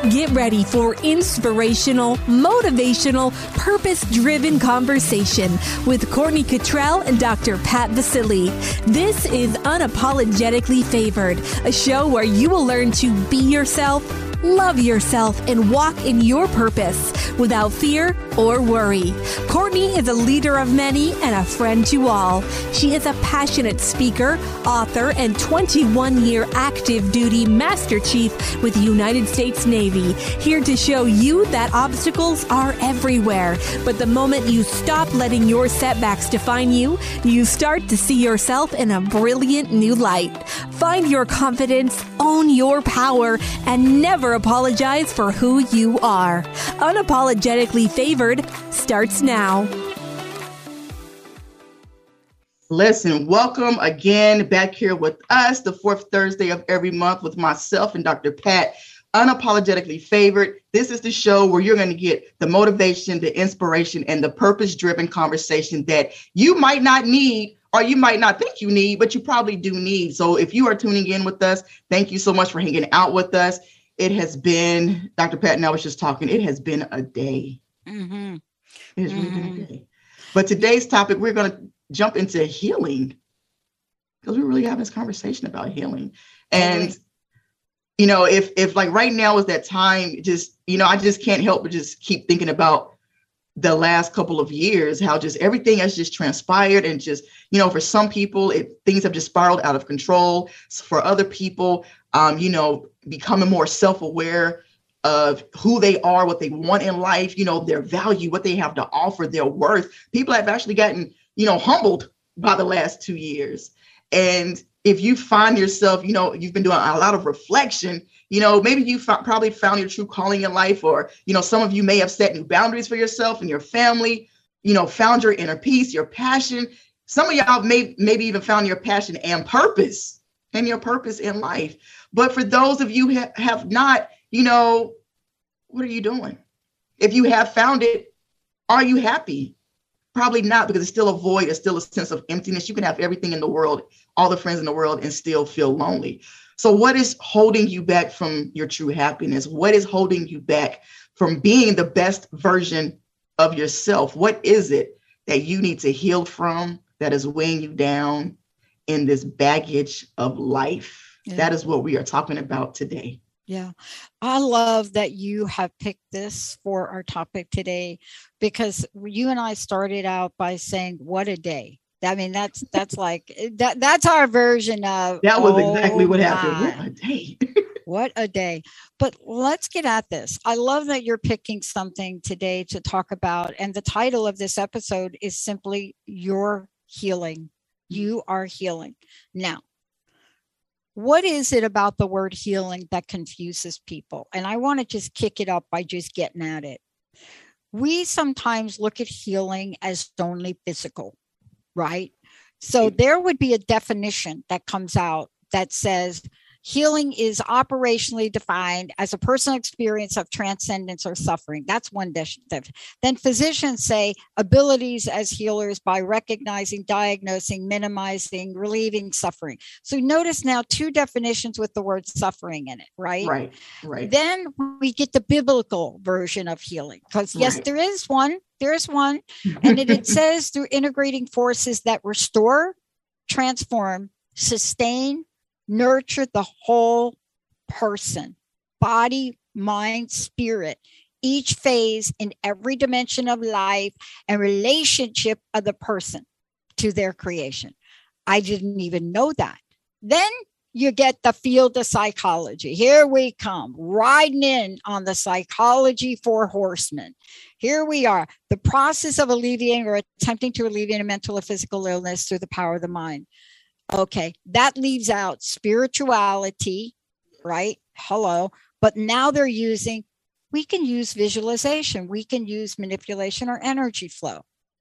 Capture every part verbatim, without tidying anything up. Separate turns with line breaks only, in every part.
Get ready for inspirational, motivational, purpose-driven conversation with Courtney Cottrell and Doctor Pat Vasili. This is Unapologetically Favored, a show where you will learn to be yourself, love yourself, and walk in your purpose without fear or worry. Courtney is a leader of many and a friend to all. She is a passionate speaker, author, and twenty-one-year active duty Master Chief with the United States Navy, here to show you that obstacles are everywhere. But the moment you stop letting your setbacks define you, you start to see yourself in a brilliant new light. Find your confidence, own your power, and never apologize for who you are. Unapologetically Favored starts now.
Listen, welcome again back here with us, the fourth Thursday of every month with myself and Doctor Pat, Unapologetically Favored. This is the show where you're going to get the motivation, the inspiration, and the purpose-driven conversation that you might not need or you might not think you need, but you probably do need. So if you are tuning in with us, thank you so much for hanging out with us. It has been, Doctor Pat and I was just talking, it has been a day.
Mm-hmm.
It has
mm-hmm.
really been a day. But today's topic, we're going to jump into healing because we're really having this conversation about healing. And, mm-hmm. you know, if if like right now is that time, just, you know, I just can't help but just keep thinking about the last couple of years, how just everything has just transpired. And just, you know, for some people, it, things have just spiraled out of control. For other people, um, you know, becoming more self-aware of who they are, what they want in life, you know, their value, what they have to offer, their worth. People have actually gotten, you know, humbled by the last two years. And if you find yourself, you know, you've been doing a lot of reflection, you know, maybe you f- probably found your true calling in life, or, you know, some of you may have set new boundaries for yourself and your family, you know, found your inner peace, your passion. Some of y'all may maybe even found your passion and purpose and your purpose in life. But for those of you who ha- have not, you know, what are you doing? If you have found it, are you happy? Probably not, because it's still a void. It's still a sense of emptiness. You can have everything in the world, all the friends in the world, and still feel lonely. So what is holding you back from your true happiness? What is holding you back from being the best version of yourself? What is it that you need to heal from that is weighing you down in this baggage of life? Yeah. That is what we are talking about today.
Yeah, I love that you have picked this for our topic today, because you and I started out by saying, what a day. I mean, that's that's like that. That's our version of
that was
oh
exactly what
my.
happened. What a day.
What a day. But let's get at this. I love that you're picking something today to talk about. And the title of this episode is simply You're Healing. You are healing. Now, what is it about the word healing that confuses people? And I want to just kick it up by just getting at it. We sometimes look at healing as only physical, right? So there would be a definition that comes out that says healing is operationally defined as a personal experience of transcendence or suffering. That's one definition. Then physicians say abilities as healers by recognizing, diagnosing, minimizing, relieving suffering. So notice now two definitions with the word suffering in it, right?
Right, right.
Then we get the biblical version of healing, because yes, right. there is one, there is one. And it, it says through integrating forces that restore, transform, sustain, nurture the whole person, body, mind, spirit, each phase in every dimension of life and relationship of the person to their creation. I didn't even know that. Then you get the field of psychology. Here we come, riding in on the psychology for horsemen. Here we are, the process of alleviating or attempting to alleviate a mental or physical illness through the power of the mind. Okay, that leaves out spirituality, right? Hello. But now they're using, we can use visualization. We can use manipulation or energy flow.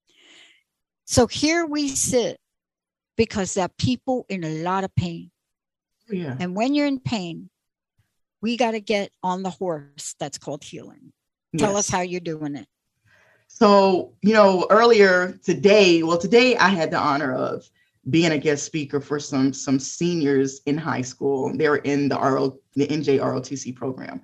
So here we sit because there are people in a lot of pain.
Yeah.
And when you're in pain, we got to get on the horse that's called healing. Tell yes. us how you're doing it.
So, you know, earlier today, well, today I had the honor of being a guest speaker for some some seniors in high school. They were in the R O, the N J R O T C program.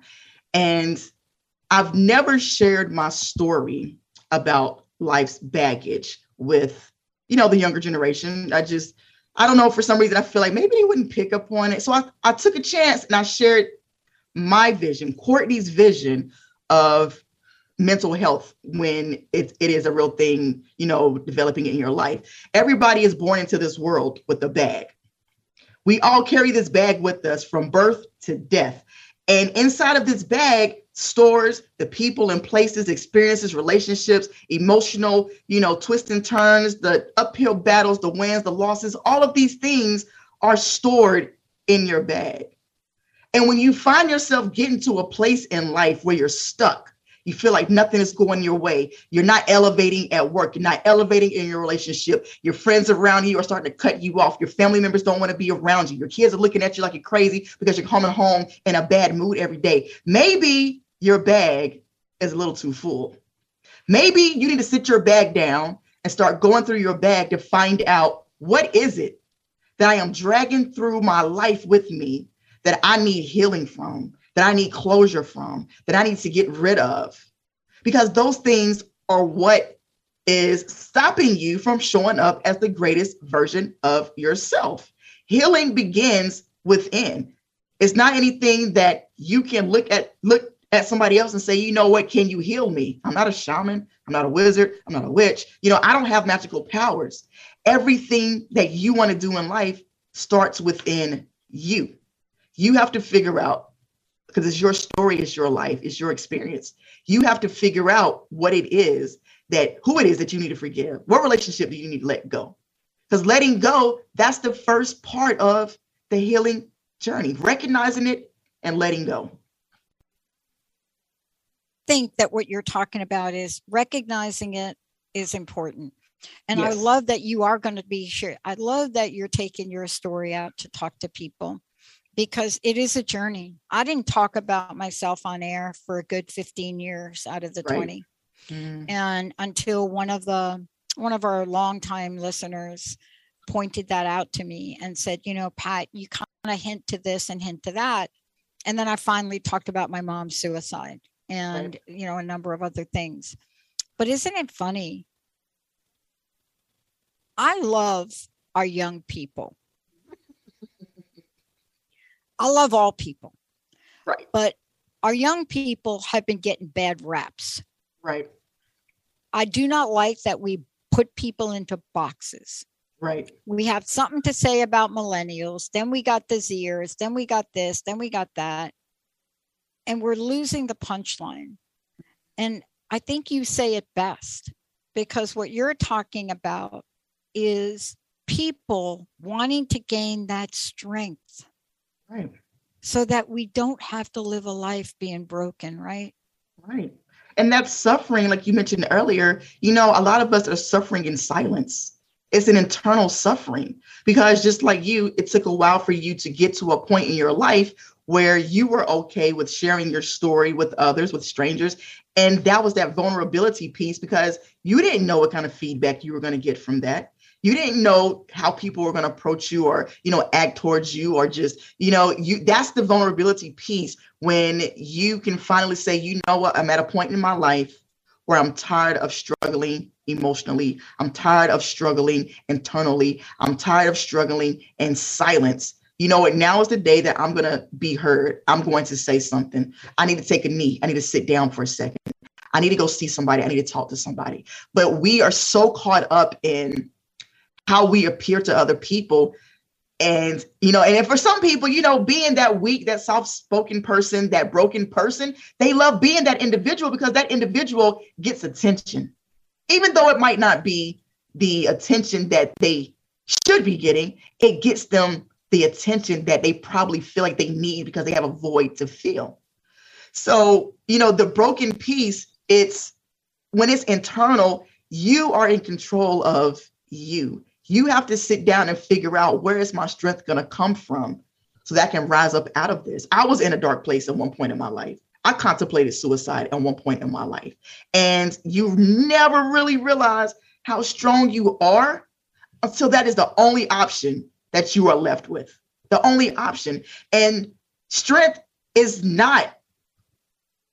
And I've never shared my story about life's baggage with, you know, the younger generation. I just, I don't know, for some reason, I feel like maybe they wouldn't pick up on it. So I, I took a chance and I shared my vision, Courtney's vision of mental health when it, it is a real thing, you know, developing in your life. Everybody is born into this world with a bag. We all carry this bag with us from birth to death. And inside of this bag stores the people and places, experiences, relationships, emotional, you know, twists and turns, the uphill battles, the wins, the losses, all of these things are stored in your bag. And when you find yourself getting to a place in life where you're stuck, you feel like nothing is going your way. You're not elevating at work. You're not elevating in your relationship. Your friends around you are starting to cut you off. Your family members don't want to be around you. Your kids are looking at you like you're crazy because you're coming home in a bad mood every day. Maybe your bag is a little too full. Maybe you need to sit your bag down and start going through your bag to find out, what is it that I am dragging through my life with me that I need healing from, that I need closure from, that I need to get rid of? Because those things are what is stopping you from showing up as the greatest version of yourself. Healing begins within. It's not anything that you can look at, look at somebody else and say, you know what, can you heal me? I'm not a shaman. I'm not a wizard. I'm not a witch. You know, I don't have magical powers. Everything that you want to do in life starts within you. You have to figure out, because it's your story, it's your life, it's your experience. You have to figure out what it is that, who it is that you need to forgive. What relationship do you need to let go? Because letting go, that's the first part of the healing journey, recognizing it and letting go.
I think that what you're talking about is recognizing it is important. And
Yes.
I love that you are going to be sure. I love that you're taking your story out to talk to people, because it is a journey. I didn't talk about myself on air for a good fifteen years out of the
Right.
twenty.
Mm.
And until one of the, one of our longtime listeners pointed that out to me and said, you know, Pat, you kind of hint to this and hint to that. And then I finally talked about my mom's suicide and,
Right.
you know, a number of other things. But isn't it funny? I love our young people. I love all people.
Right.
But our young people have been getting bad raps.
Right.
I do not like that we put people into boxes.
Right.
We have something to say about millennials. Then we got the Zers. Then we got this. Then we got that. And we're losing the punchline. And I think you say it best, because what you're talking about is people wanting to gain that strength.
Right.
So that we don't have to live a life being broken, right?
Right. And that suffering, like you mentioned earlier, you know, a lot of us are suffering in silence. It's an internal suffering, because just like you, it took a while for you to get to a point in your life where you were okay with sharing your story with others, with strangers. And that was that vulnerability piece, because you didn't know what kind of feedback you were going to get from that. You didn't know how people were going to approach you or, you know, act towards you, or just, you know, you, that's the vulnerability piece, when you can finally say, you know what, I'm at a point in my life where I'm tired of struggling emotionally. I'm tired of struggling internally. I'm tired of struggling in silence. You know what? Now is the day that I'm going to be heard. I'm going to say something. I need to take a knee. I need to sit down for a second. I need to go see somebody. I need to talk to somebody. But we are so caught up in how we appear to other people. And, you know, and for some people, you know, being that weak, that soft-spoken person, that broken person, they love being that individual, because that individual gets attention, even though it might not be the attention that they should be getting. It gets them the attention that they probably feel like they need, because they have a void to fill. So, you know, the broken piece, it's when it's internal, you are in control of you. You have to sit down and figure out, where is my strength going to come from so that I can rise up out of this. I was in a dark place at one point in my life. I contemplated suicide at one point in my life. And you never really realize how strong you are until that is the only option that you are left with. The only option. And strength is not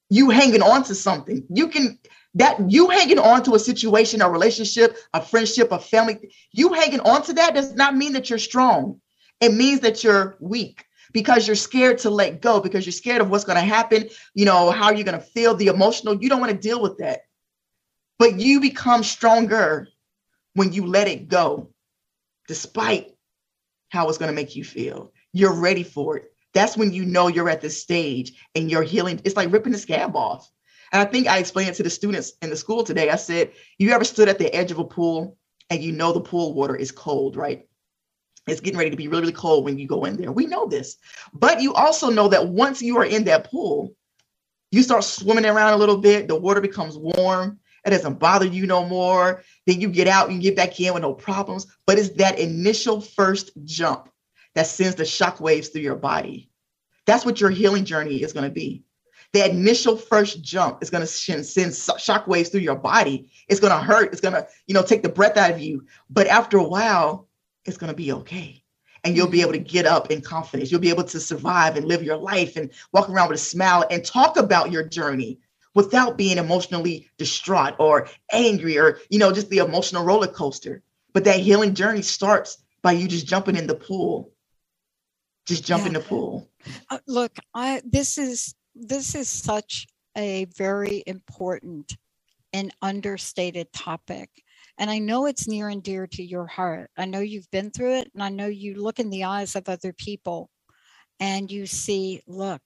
you hanging on to something. You can, that you hanging on to a situation, a relationship, a friendship, a family, you hanging on to that does not mean that you're strong. It means that you're weak because you're scared to let go, because you're scared of what's going to happen, you know, how you're going to feel, the emotional. You don't want to deal with that. But you become stronger when you let it go, despite how it's going to make you feel. You're ready for it. That's when you know you're at this stage and you're healing. It's like ripping the scab off. And I think I explained it to the students in the school today. I said, you ever stood at the edge of a pool and you know the pool water is cold, right? It's getting ready to be really, really cold when you go in there. We know this. But you also know that once you are in that pool, you start swimming around a little bit. The water becomes warm. It doesn't bother you no more. Then you get out and get back in with no problems. But it's that initial first jump that sends the shock waves through your body. That's what your healing journey is going to be. The initial first jump is going to send shock waves through your body. It's going to hurt. It's going to, you know, take the breath out of you. But after a while, it's going to be okay. And you'll be able to get up in confidence. You'll be able to survive and live your life and walk around with a smile and talk about your journey without being emotionally distraught or angry or, you know, just the emotional roller coaster. But that healing journey starts by you just jumping in the pool. Just jump yeah. in the pool.
Uh, look, I this is this is such a very important and understated topic. And I know it's near and dear to your heart. I know you've been through it, and I know you look in the eyes of other people and you see, look,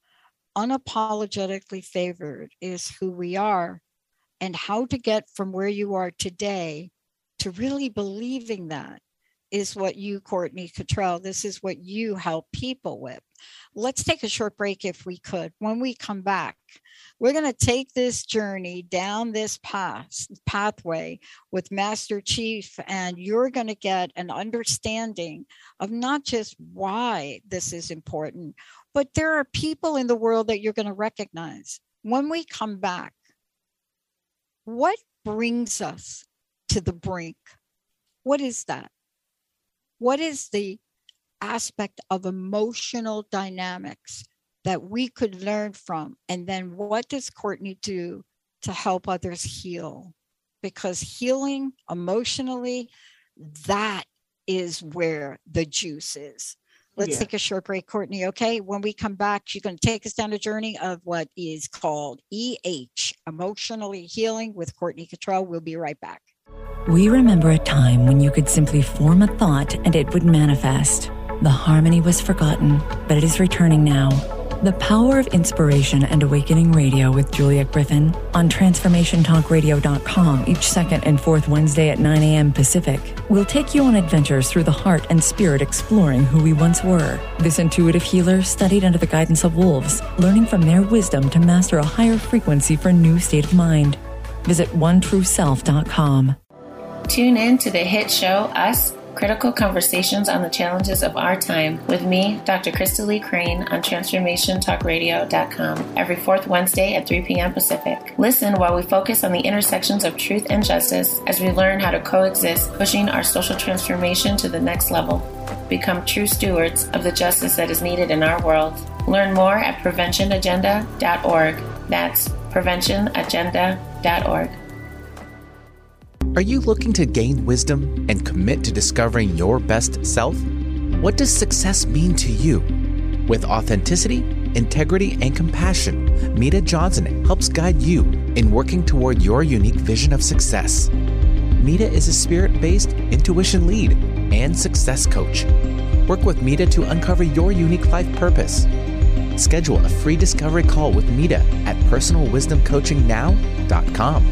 unapologetically favored is who we are, and how to get from where you are today to really believing that is what you, Courtney Cottrell, this is what you help people with. Let's take a short break if we could. When we come back, we're going to take this journey down this path, pathway with Master Chief, and you're going to get an understanding of not just why this is important, but there are people in the world that you're going to recognize. When we come back, what brings us to the brink? What is that? What is the aspect of emotional dynamics that we could learn from? And then what does Courtney do to help others heal? Because healing emotionally, that is where the juice is. Let's yeah. take a short break, Courtney. Okay. When we come back, you're going to take us down a journey of what is called E H, Emotionally Healing with Courtney Cottrell. We'll be right back.
We remember a time when you could simply form a thought and it would manifest. The harmony was forgotten, but it is returning now. The Power of Inspiration and Awakening Radio with Juliet Griffin on transformation talk radio dot com each second and fourth Wednesday at nine a.m. Pacific. We'll take you on adventures through the heart and spirit, exploring who we once were. This intuitive healer studied under the guidance of wolves, learning from their wisdom to master a higher frequency for new state of mind. Visit one true self dot com.
Tune in to the hit show Us, critical conversations on the challenges of our time with me, Doctor Krista Lee Crane, on transformation talk radio dot com every fourth Wednesday at three p.m. Pacific. Listen while we focus on the intersections of truth and justice as we learn how to coexist, pushing our social transformation to the next level. Become true stewards of the justice that is needed in our world. Learn more at prevention agenda dot org. That's prevention agenda dot org.
Are you looking to gain wisdom and commit to discovering your best self? What does success mean to you? With authenticity, integrity, and compassion, Mita Johnson helps guide you in working toward your unique vision of success. Mita is a spirit-based intuition lead and success coach. Work with Mita to uncover your unique life purpose. Schedule a free discovery call with Mita at personal wisdom coaching now dot com.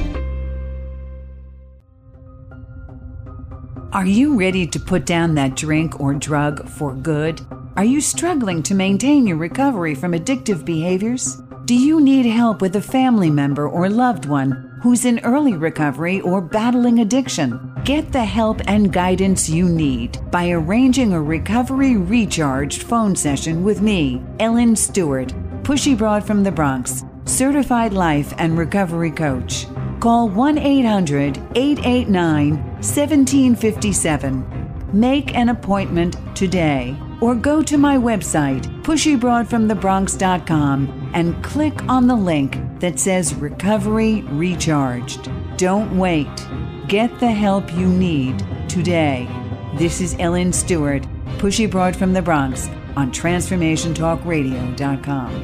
Are you ready to put down that drink or drug for good? Are you struggling to maintain your recovery from addictive behaviors? Do you need help with a family member or loved one who's in early recovery or battling addiction? Get the help and guidance you need by arranging a recovery recharged phone session with me, Ellen Stewart, Pushy Broad from the Bronx, certified life and recovery coach. Call one eight hundred, eight eight nine, one seven five seven. Make an appointment today. or go to my website, pushy broad from the bronx dot com, and click on the link that says Recovery Recharged. Don't wait. Get the help you need today. This is Ellen Stewart, Pushy Broad from the Bronx, on transformation talk radio dot com.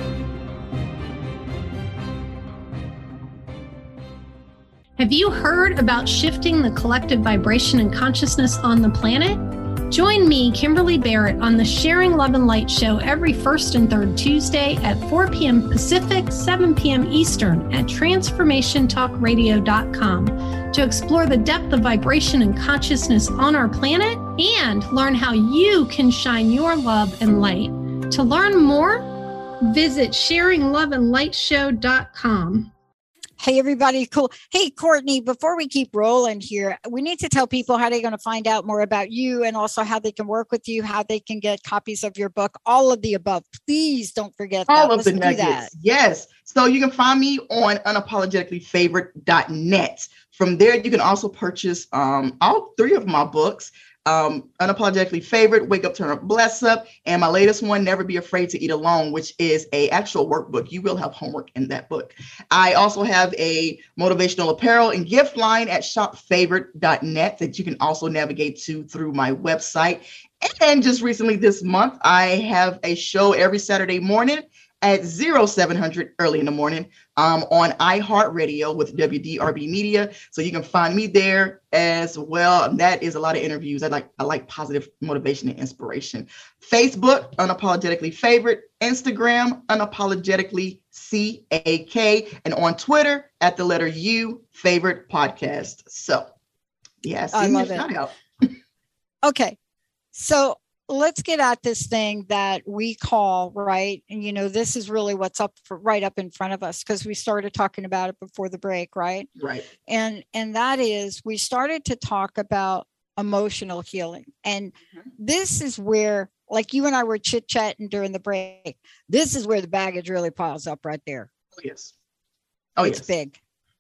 Have you heard about shifting the collective vibration and consciousness on the planet? Join me, Kimberly Barrett, on the Sharing Love and Light show every first and third Tuesday at four p.m. Pacific, seven p.m. Eastern at transformation talk radio dot com to explore the depth of vibration and consciousness on our planet and learn how you can shine your love and light. To learn more, visit sharing love and light show dot com.
Hey, everybody. Cool. Hey, Courtney, before we keep rolling here, we need to tell people how they're going to find out more about you and also how they can work with you, how they can get copies of your book, all of the above. Please don't forget
all
that.
of
Let's
the nuggets. Yes. So you can find me on unapologetically favored dot net. From there, you can also purchase um, all three of my books. Um, Unapologetically Favored, Wake Up, Turn Up, Bless Up, and my latest one, Never Be Afraid to Eat Alone, which is a actual workbook. You will have homework in that book. I also have a motivational apparel and gift line at shop favored dot net that you can also navigate to through my website. And just recently this month, I have a show every Saturday morning at zero seven hundred early in the morning um, on iHeartRadio with W D R B Media. So you can find me there as well. And that is a lot of interviews. I like I like positive motivation and inspiration. Facebook, Unapologetically Favored. Instagram, Unapologetically C A K. And on Twitter, at the letter U, Favorite Podcast. So, yeah,
I
send me a
love it.
shout out.
Okay. So let's get at this thing that we call, right? And, you know, this is really what's up for, right up in front of us, because we started talking about it before the break, right?
Right.
And, and that is, we started to talk about emotional healing. And mm-hmm. this is where, like you and I were chit-chatting during the break, this is where the baggage really piles up right there.
Oh, yes. Oh,
it's
yes.
big.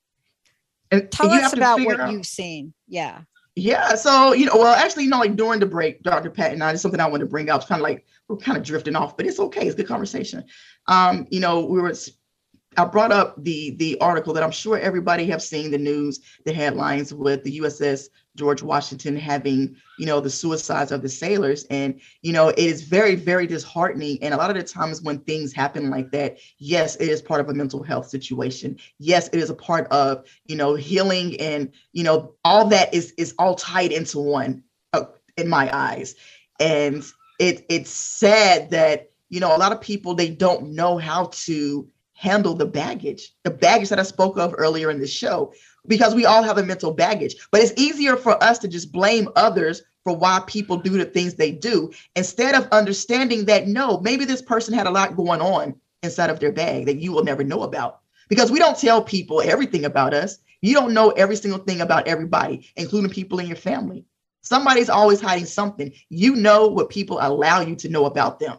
And,
Tell
and
us about what
out-
you've seen. Yeah.
Yeah. So, you know, well, actually, you know, like during the break, Doctor Pat and I, it's something I wanted to bring up. It's kind of like we're kind of drifting off, but it's okay. It's good conversation. Um, you know, we were, I brought up the the article that I'm sure everybody have seen the news, the headlines with the U S S George Washington having, you know, the suicides of the sailors. And, you know, it is very, very disheartening. And a lot of the times when things happen like that, yes, it is part of a mental health situation. Yes, it is a part of, you know, healing, and, you know, all that is is all tied into one uh, in my eyes. And it it's sad that, you know, a lot of people, they don't know how to handle the baggage, the baggage that I spoke of earlier in the show, because we all have a mental baggage. But it's easier for us to just blame others for why people do the things they do, instead of understanding that, no, maybe this person had a lot going on inside of their bag that you will never know about, because we don't tell people everything about us. You don't know every single thing about everybody, including people in your family. Somebody's always hiding something. You know what people allow you to know about them.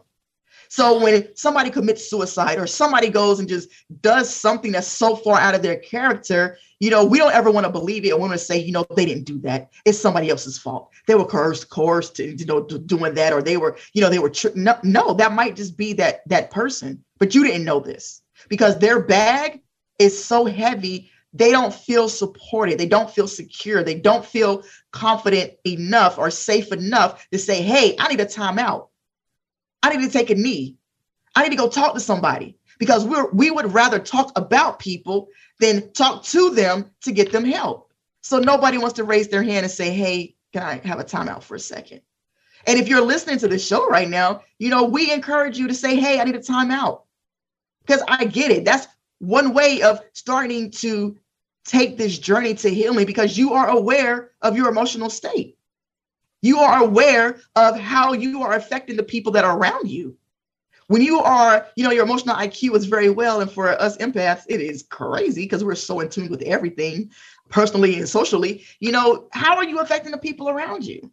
So when somebody commits suicide or somebody goes and just does something that's so far out of their character, you know, we don't ever want to believe it. We want to say, you know, they didn't do that. It's somebody else's fault. They were coerced, coerced to, you know, to doing that, or they were, you know, they were, tri- no, no, that might just be that, that person, but you didn't know this, because their bag is so heavy. They don't feel supported. They don't feel secure. They don't feel confident enough or safe enough to say, hey, I need a timeout. I need to take a knee. I need to go talk to somebody, because we're, we would rather talk about people than talk to them to get them help. So nobody wants to raise their hand and say, hey, can I have a timeout for a second? And if you're listening to the show right now, you know, we encourage you to say, hey, I need a timeout, because I get it. That's one way of starting to take this journey to healing, because you are aware of your emotional state. You are aware of how you are affecting the people that are around you. When you are, you know, your emotional I Q is very well. And for us empaths, it is crazy, because we're so in tune with everything personally and socially. You know, how are you affecting the people around you?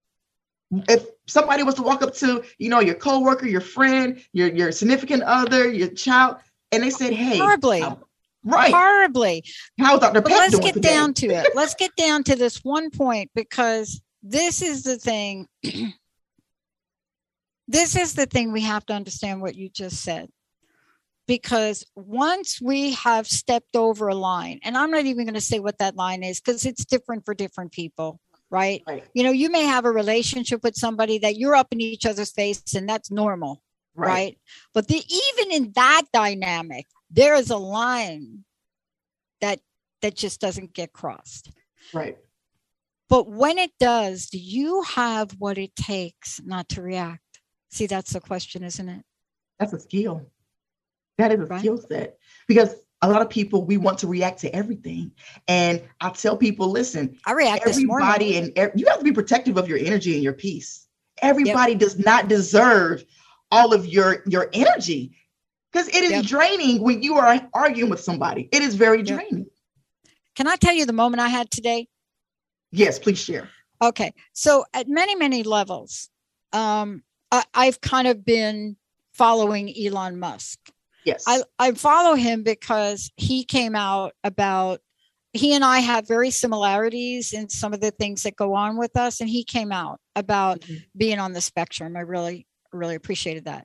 If somebody was to walk up to, you know, your coworker, your friend, your, your significant other, your child, and they said, hey,
horribly,
how, right.
horribly.
How's Doctor
But
Pat
let's
doing
get
today?
down to it. Let's get down to this one point, because this is the thing. This is the thing, we have to understand what you just said. Because once we have stepped over a line, and I'm not even going to say what that line is because it's different for different people, right? right? You know, you may have a relationship with somebody that you're up in each other's face and that's normal, right? right? But the, even in that dynamic, there is a line that that just doesn't get crossed.
Right.
But when it does, do you have what it takes not to react? See, that's the question, isn't it?
That's a skill. That is a right. skill set, because a lot of people, we want to react to everything. And I tell people, listen,
I react
everybody and er- you have to be protective of your energy and your peace. Everybody yep. does not deserve all of your, your energy, because it is yep. draining when you are arguing with somebody. It is very yep. draining.
Can I tell you the moment I had today?
Yes, please share.
Okay. So at many, many levels, um, I, I've kind of been following Elon Musk.
Yes.
I, I follow him because he came out about, he and I have very similarities in some of the things that go on with us. And he came out about mm-hmm. being on the spectrum. I really, really appreciated that.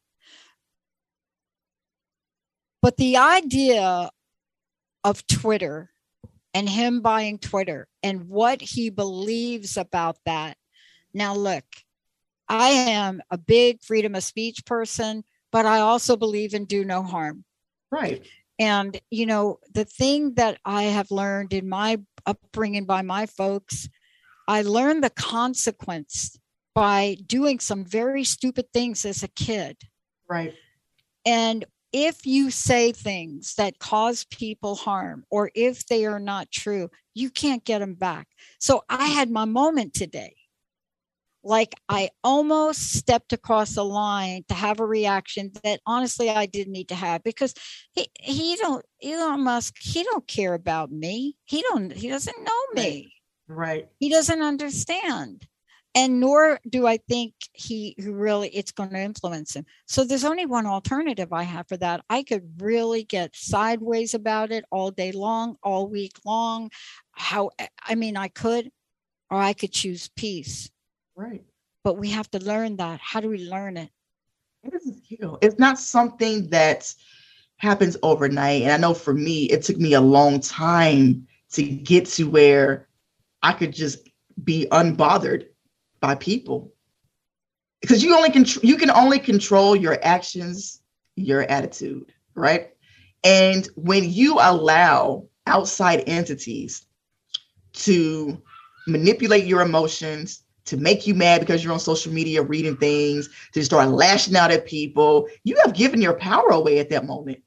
But the idea of Twitter and him buying Twitter and what he believes about that. Now, look, I am a big freedom of speech person, but I also believe in do no harm.
Right.
And, you know, the thing that I have learned in my upbringing by my folks, I learned the consequence by doing some very stupid things as a kid.
Right.
And if you say things that cause people harm, or if they are not true, you can't get them back. So I had my moment today. Like I almost stepped across the line to have a reaction that honestly I didn't need to have, because he he don't Elon Musk, he don't care about me. He don't he doesn't know me.
Right.
He doesn't understand. And nor do I think he really it's going to influence him. So there's only one alternative I have for that. I could really get sideways about it all day long, all week long. How I mean I could, or I could choose peace.
Right.
But we have to learn that. How do we learn it?
It is a skill. It's not something that happens overnight. And I know for me, it took me a long time to get to where I could just be unbothered by people. Because you only can you can only control your actions, your attitude, right? And when you allow outside entities to manipulate your emotions, to make you mad because you're on social media reading things, to start lashing out at people, you have given your power away at that moment.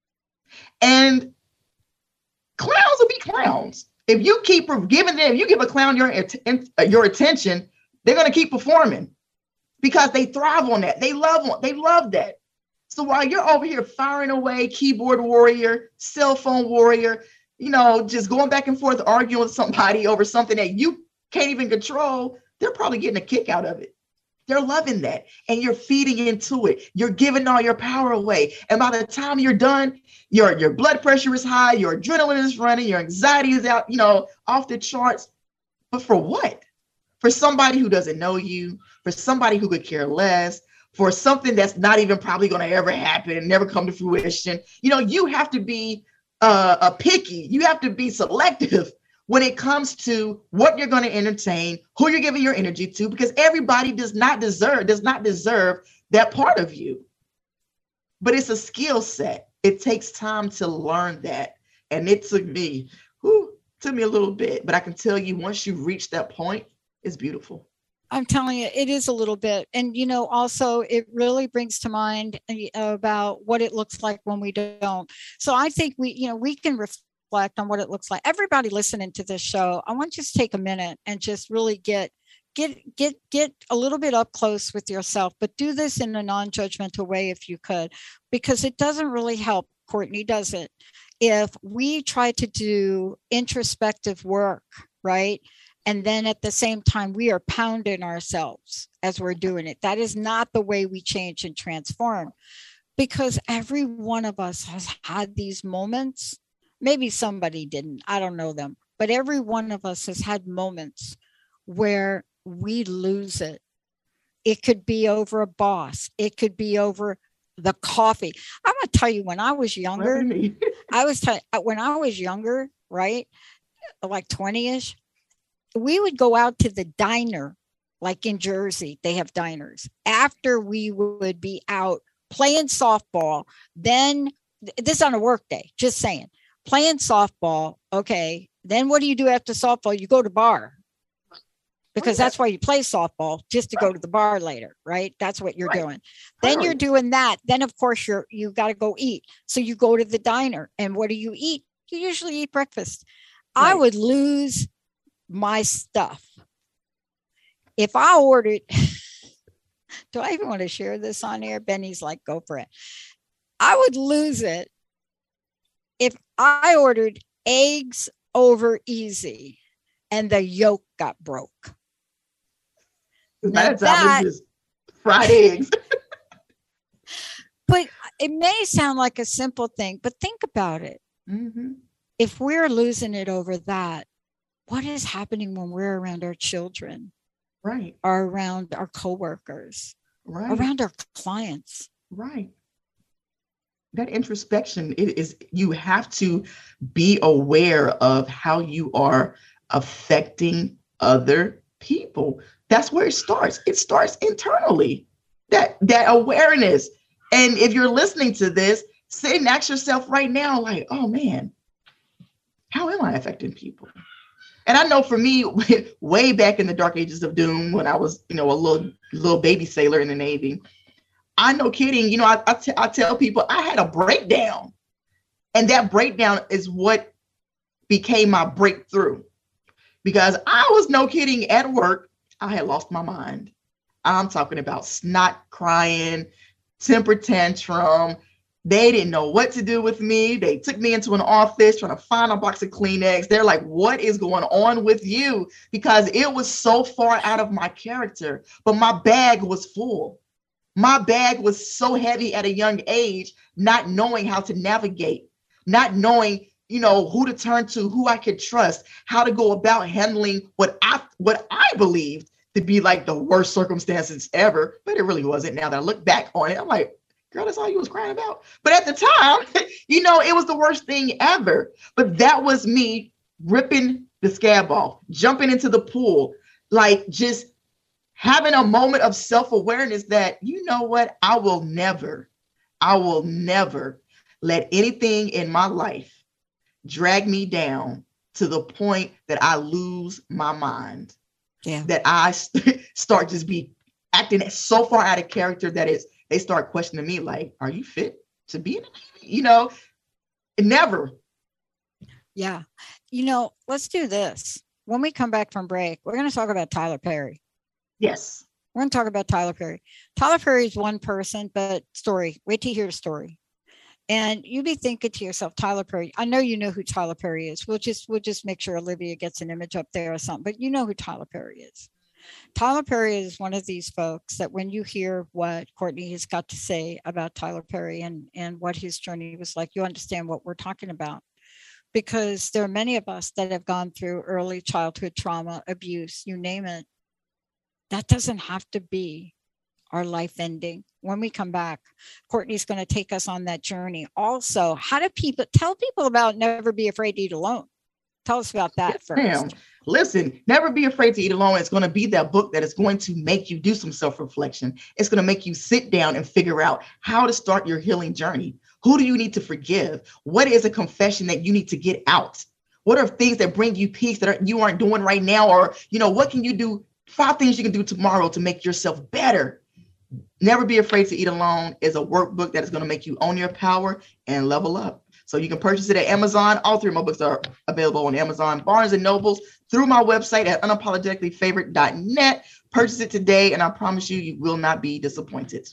And clowns will be clowns. If you keep giving them, if you give a clown your, your attention, they're going to keep performing because they thrive on that. They love they love that. So while you're over here firing away, keyboard warrior, cell phone warrior, you know, just going back and forth, arguing with somebody over something that you can't even control, they're probably getting a kick out of it. They're loving that. And you're feeding into it. You're giving all your power away. And by the time you're done, your, your blood pressure is high, your adrenaline is running, your anxiety is out, you know, off the charts. But for what? For somebody who doesn't know you, for somebody who could care less, for something that's not even probably going to ever happen, never come to fruition. You know, you have to be uh, a picky. You have to be selective when it comes to what you're going to entertain, who you're giving your energy to, because everybody does not deserve, does not deserve that part of you. But it's a skill set. It takes time to learn that. And it took me, whew, took me a little bit, but I can tell you once you reach that point, it's beautiful.
I'm telling you, it is a little bit. And, you know, also it really brings to mind about what it looks like when we don't. So I think we, you know, we can reflect on what it looks like. Everybody listening to this show, I want you to take a minute and just really get get get get a little bit up close with yourself, but do this in a non-judgmental way if you could, because it doesn't really help, Courtney, does it? If we try to do introspective work, right? And then at the same time, we are pounding ourselves as we're doing it. That is not the way we change and transform, because every one of us has had these moments. Maybe somebody didn't, I don't know them, but every one of us has had moments where we lose it. It could be over a boss. It could be over the coffee. I'm going to tell you, when I was younger, I was t- when I was younger, right? Like twenty-ish, we would go out to the diner, like in Jersey, they have diners. After we would be out playing softball, then this is on a work day, just saying, playing softball. Okay. Then what do you do after softball? You go to bar, because that's why you play softball, just to go to the bar later, right? That's what you're right. doing. Then you're doing that. Then of course you're, you got to go eat. So you go to the diner, and what do you eat? You usually eat breakfast. Right. I would lose my stuff if I ordered. Do I even want to share this on air? Benny's like, go for it. I would lose it if I ordered eggs over easy and the yolk got broke.
That's that, just fried eggs.
But it may sound like a simple thing, but think about it. Mm-hmm. If we're losing it over that, what is happening when we're around our children?
Right.
Or around our coworkers? Right. Around our clients?
Right. That introspection, it is, you have to be aware of how you are affecting other people. That's where it starts. It starts internally. That that awareness. And if you're listening to this, sit and ask yourself right now, like, oh man, how am I affecting people? And I know for me, way back in the dark ages of doom, when I was, you know, a little little baby sailor in the Navy, I no kidding, you know, I, I, t- I tell people I had a breakdown, and that breakdown is what became my breakthrough, because I was no kidding at work. I had lost my mind. I'm talking about snot crying, temper tantrum. They didn't know what to do with me. They took me into an office trying to find a box of Kleenex. They're like, what is going on with you? Because it was so far out of my character, but my bag was full. My bag was so heavy at a young age, not knowing how to navigate, not knowing, you know, who to turn to, who I could trust, how to go about handling what I, what I believed to be like the worst circumstances ever, but it really wasn't. Now that I look back on it, I'm like, girl, that's all you was crying about. But at the time, you know, it was the worst thing ever. But that was me ripping the scab off, jumping into the pool, like just having a moment of self-awareness that, you know what, I will never, I will never let anything in my life drag me down to the point that I lose my mind. Yeah. That I st- start just be acting so far out of character that it's, they start questioning me like, are you fit to be in the Navy? You know, never.
Yeah. You know, let's do this. When we come back from break, we're going to talk about Tyler Perry.
Yes.
We're going to talk about Tyler Perry. Tyler Perry is one person, but story. Wait till you hear the story. And you'd be thinking to yourself, Tyler Perry, I know you know who Tyler Perry is. We'll just, we'll just make sure Olivia gets an image up there or something, but you know who Tyler Perry is. Tyler Perry is one of these folks that when you hear what Courtney has got to say about Tyler Perry and, and what his journey was like, you understand what we're talking about. Because there are many of us that have gone through early childhood trauma, abuse, you name it. That doesn't have to be our life ending. When we come back, Courtney's going to take us on that journey. Also, how do people tell people about Never Be Afraid to Eat Alone? Tell us about that yes, first.
Ma'am. Listen, Never Be Afraid to Eat Alone. It's going to be that book that is going to make you do some self-reflection. It's going to make you sit down and figure out how to start your healing journey. Who do you need to forgive? What is a confession that you need to get out? What are things that bring you peace that are, you aren't doing right now? Or, you know, what can you do? Five things you can do tomorrow to make yourself better. Never Be Afraid to Eat Alone is a workbook that is going to make you own your power and level up. So you can purchase it at Amazon. All three of my books are available on Amazon, Barnes and Nobles, through my website at unapologetically favorite dot net. Purchase it today, and I promise you, you will not be disappointed.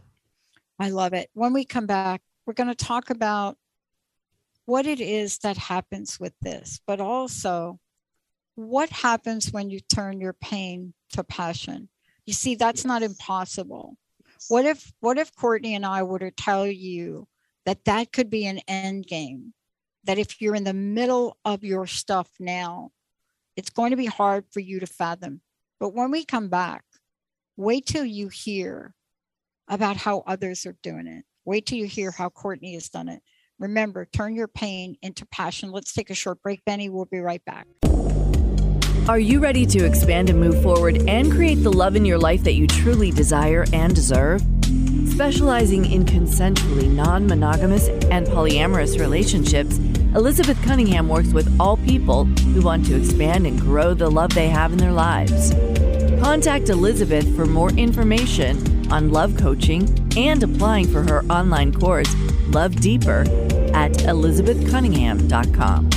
I love it. When we come back, we're going to talk about what it is that happens with this, but also what happens when you turn your pain to passion. You see, that's not impossible. What if, what if Courtney and I were to tell you that that could be an end game, that if you're in the middle of your stuff now, it's going to be hard for you to fathom. But when we come back, wait till you hear about how others are doing it. Wait till you hear how Courtney has done it. Remember, turn your pain into passion. Let's take a short break, Benny. We'll be right back.
Are you ready to expand and move forward and create the love in your life that you truly desire and deserve? Specializing in consensually non-monogamous and polyamorous relationships, Elizabeth Cunningham works with all people who want to expand and grow the love they have in their lives. Contact Elizabeth for more information on love coaching and applying for her online course, Love Deeper, at elizabeth cunningham dot com.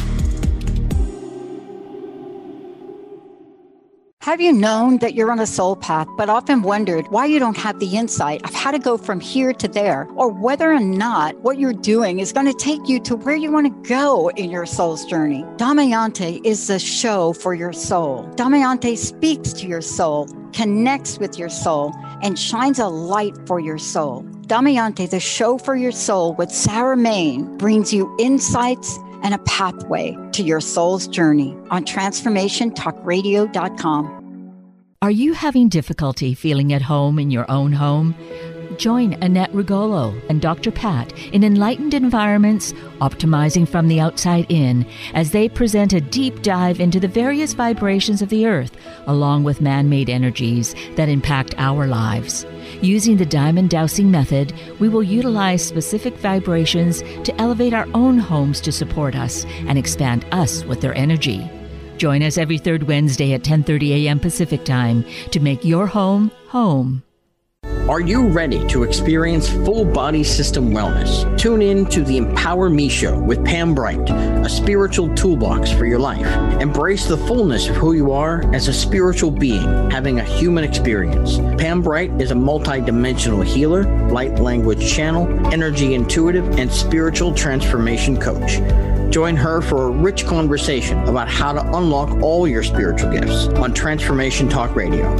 Have you known that you're on a soul path, but often wondered why you don't have the insight of how to go from here to there, or whether or not what you're doing is going to take you to where you want to go in your soul's journey? Damayanti is the show for your soul. Damayanti speaks to your soul, connects with your soul, and shines a light for your soul. Damayanti, the show for your soul with Sarah Main, brings you insights and a pathway to your soul's journey on transformation talk radio dot com.
Are you having difficulty feeling at home in your own home? Join Annette Rigolo and Doctor Pat in Enlightened Environments, Optimizing from the Outside In, as they present a deep dive into the various vibrations of the earth, along with man-made energies that impact our lives. Using the diamond dowsing method, we will utilize specific vibrations to elevate our own homes to support us and expand us with their energy. Join us every third Wednesday at ten thirty a.m. Pacific Time to make your home home.
Are you ready to experience full body system wellness? Tune in to the Empower Me Show with Pam Bright, a spiritual toolbox for your life. Embrace the fullness of who you are as a spiritual being, having a human experience. Pam Bright is a multi-dimensional healer, light language channel, energy intuitive, and spiritual transformation coach. Join her for a rich conversation about how to unlock all your spiritual gifts on Transformation Talk Radio.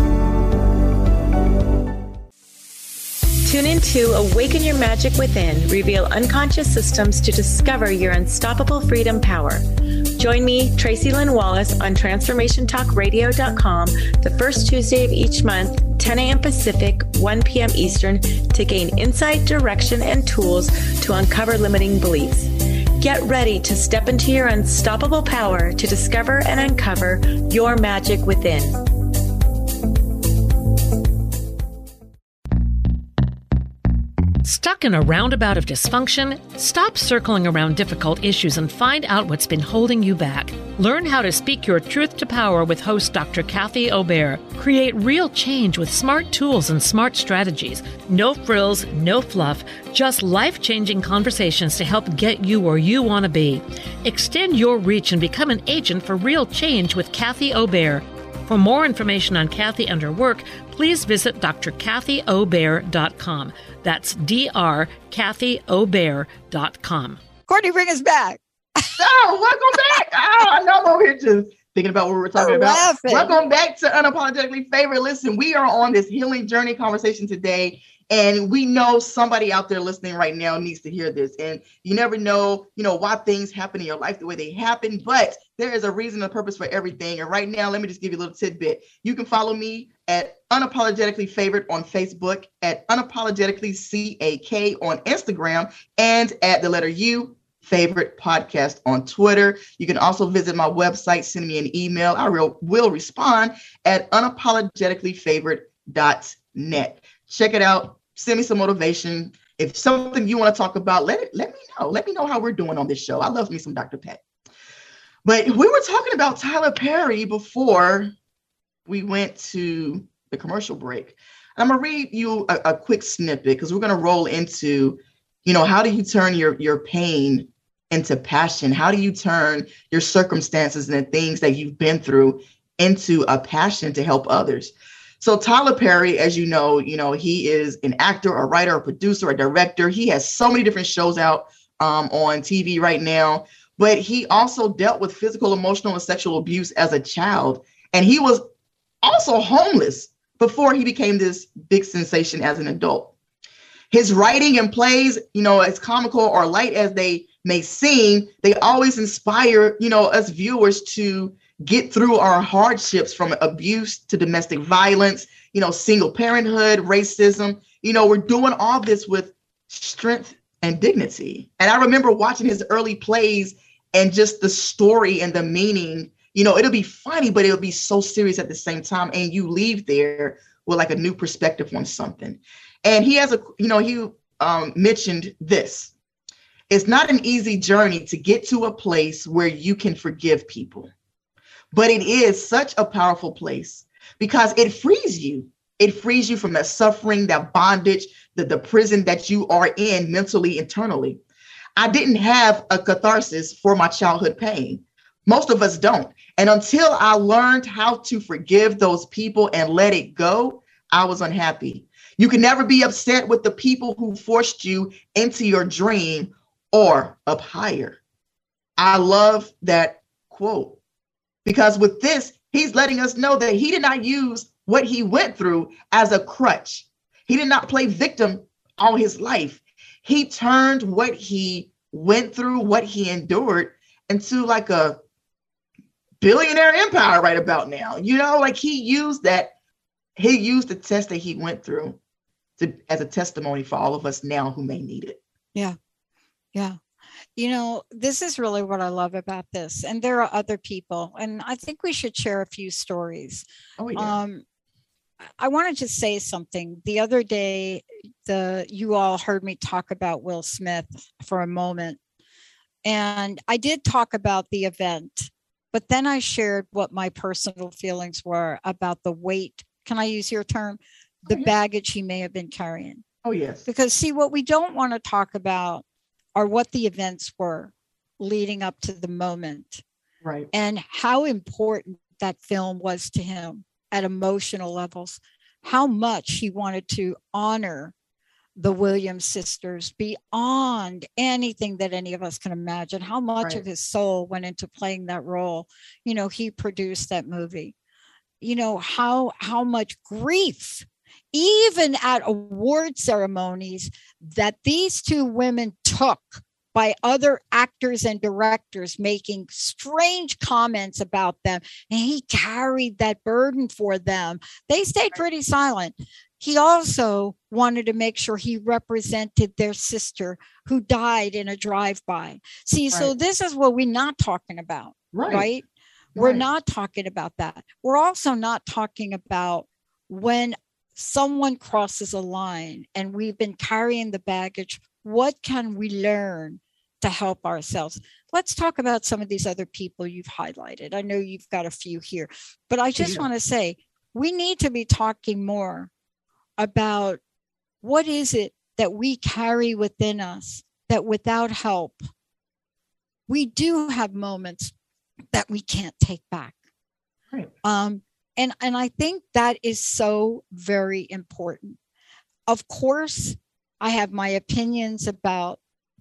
Tune in to Awaken Your Magic Within, reveal unconscious systems to discover your unstoppable freedom power. Join me, Tracy Lynn Wallace, on transformation talk radio dot com the first Tuesday of each month, ten a.m. Pacific, one p.m. Eastern, to gain insight, direction, and tools to uncover limiting beliefs. Get ready to step into your unstoppable power to discover and uncover your magic within.
Stuck in a roundabout of dysfunction? Stop circling around difficult issues and find out what's been holding you back. Learn how to speak your truth to power with host Doctor Kathy Obear. Create real change with smart tools and smart strategies. No frills, no fluff, just life-changing conversations to help get you where you want to be. Extend your reach and become an agent for real change with Kathy Obear. For more information on Kathy and her work, please visit d r kathy obear dot com. That's D R Kathy Obear dot com.
Courtney, bring us back.
Oh, welcome back. Oh, I know I'm over here just thinking about what we're talking
We're
about.
laughing.
Welcome back to Unapologetically Favorite. Listen, we are on this healing journey conversation today. And we know somebody out there listening right now needs to hear this. And you never know, you know, why things happen in your life the way they happen, but there is a reason and purpose for everything. And right now, let me just give you a little tidbit. You can follow me at Unapologetically Favorite on Facebook, at Unapologetically C A K on Instagram, and at the letter U, Favorite Podcast on Twitter. You can also visit my website, send me an email. I will, will respond at unapologetically favorite dot net. Check it out. Send me some motivation. If something you want to talk about, let it, let me know. Let me know how we're doing on this show. I love me some Doctor Pat. But we were talking about Tyler Perry before we went to the commercial break. I'm going to read you a, a quick snippet because we're going to roll into, you know, how do you turn your, your pain into passion? How do you turn your circumstances and the things that you've been through into a passion to help others? So Tyler Perry, as you know, you know, he is an actor, a writer, a producer, a director. He has so many different shows out um, on T V right now, but he also dealt with physical, emotional, and sexual abuse as a child. And he was also homeless before he became this big sensation as an adult. His writing and plays, you know, as comical or light as they may seem, they always inspire, you know, us viewers to get through our hardships, from abuse to domestic violence, you know, single parenthood, racism. You know, we're doing all this with strength and dignity. And I remember watching his early plays and just the story and the meaning. You know, it'll be funny, but it'll be so serious at the same time. And you leave there with like a new perspective on something. And he has a, you know, he um, mentioned this. It's not an easy journey to get to a place where you can forgive people, but it is such a powerful place because it frees you. It frees you from that suffering, that bondage, the, the prison that you are in mentally, internally. I didn't have a catharsis for my childhood pain. Most of us don't. And until I learned how to forgive those people and let it go, I was unhappy. You can never be upset with the people who forced you into your dream or up higher. I love that quote because with this, he's letting us know that he did not use what he went through as a crutch. He did not play victim all his life. He turned what he went through, what he endured into like a billionaire empire right about now. You know, like he used that, he used the test that he went through to, as a testimony for all of us now who may need it.
Yeah. Yeah. You know, this is really what I love about this. And there are other people, and I think we should share a few stories.
Oh, yeah.
Um, I wanted to say something. The other day, the you all heard me talk about Will Smith for a moment. And I did talk about the event, but then I shared what my personal feelings were about the weight. Can I use your term? The oh, yeah. baggage he may have been carrying.
Oh, yes.
Because see, what we don't want to talk about are what the events were leading up to the moment.
Right.
And how important that film was to him at emotional levels, how much he wanted to honor the Williams sisters beyond anything that any of us can imagine, how much
right.
of his soul went into playing that role. You know, he produced that movie. You know, how how much grief, even at award ceremonies, that these two women took by other actors and directors making strange comments about them. And he carried that burden for them. They stayed pretty silent. He also wanted to make sure he represented their sister who died in a drive-by. See, right. so this is what we're not talking about, right? right? We're right. not talking about that. We're also not talking about when someone crosses a line and we've been carrying the baggage, what can we learn to help ourselves? Let's talk about some of these other people you've highlighted. I know you've got a few here, but I just yeah. want to say, we need to be talking more about what is it that we carry within us that without help, we do have moments that we can't take back.
Right.
Um, And, and I think that is so very important. Of course, I have my opinions about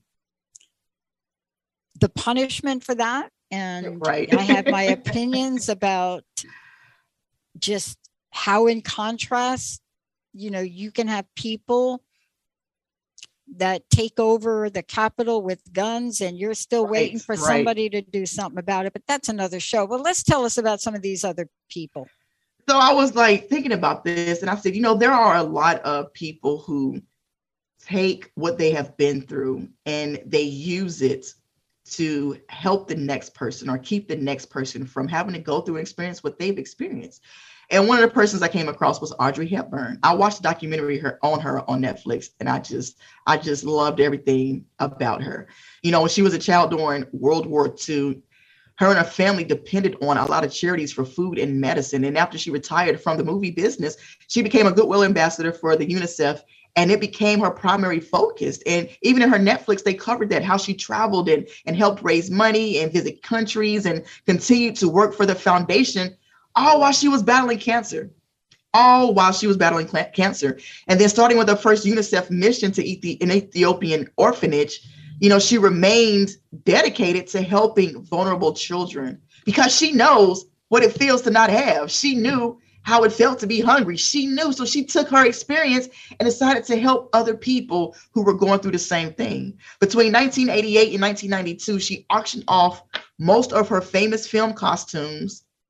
the punishment for that. And
right.
I have my opinions about just how, in contrast, you know, you can have people that take over the Capitol with guns and you're still
right.
waiting for
right.
somebody to do something about it. But that's another show. But let's tell us about some of these other people.
So I was like thinking about this and I said, you know, there are a lot of people who take what they have been through and they use it to help the next person or keep the next person from having to go through and experience what they've experienced. And one of the persons I came across was Audrey Hepburn. I watched a documentary her, on her on Netflix, and I just, I just loved everything about her. You know, when she was a child during World War Two, her and her family depended on a lot of charities for food and medicine. And after she retired from the movie business, she became a Goodwill ambassador for the UNICEF, and it became her primary focus. And even in her Netflix, they covered that, how she traveled and, and helped raise money and visit countries and continued to work for the foundation, all while she was battling cancer, all while she was battling cancer. And then starting with her first UNICEF mission to Ethi- an Ethiopian orphanage, you know, she remained dedicated to helping vulnerable children because she knows what it feels to not have. She knew how it felt to be hungry. She knew. So she took her experience and decided to help other people who were going through the same thing. Between nineteen eighty-eight and nineteen ninety-two, she auctioned off most of her famous film costumes